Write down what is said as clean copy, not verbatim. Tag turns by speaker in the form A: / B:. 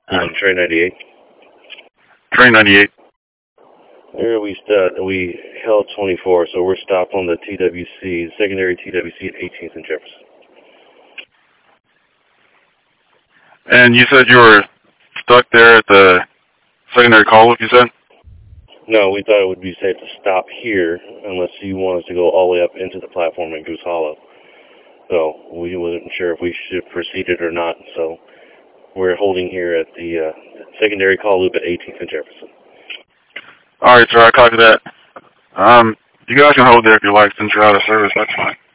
A: Train 98.
B: Train 98.
A: There we held 24, so we're stopped on the TWC, secondary TWC at 18th and Jefferson.
B: And you said you were stuck there at the secondary call loop, you said?
A: No, we thought it would be safe to stop here unless you want us to go all the way up into the platform at Goose Hollow. So we wasn't sure if we should proceed it or not, so we're holding here at the secondary call loop at 18th and Jefferson.
B: All right, sir, I copy that. You guys can hold there if you like, since you're out of service. That's fine.